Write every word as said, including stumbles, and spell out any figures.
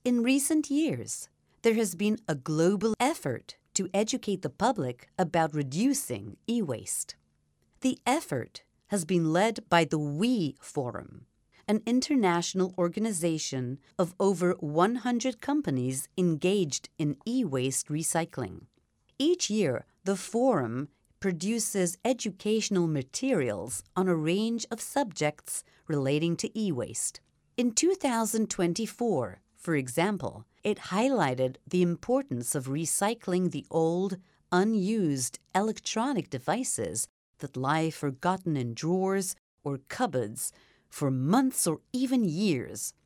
In recent years, there has been a global effort to educate the public about reducing e-waste. The effort has been led by the We Forum, an international organization of over one hundred companies engaged in e-waste recycling. Each year, the Forum produces educational materials on a range of subjects relating to e-waste. In two thousand twenty-four, for example, it highlighted the importance of recycling the old, unused electronic devices that lie forgotten in drawers or cupboards for months or even years.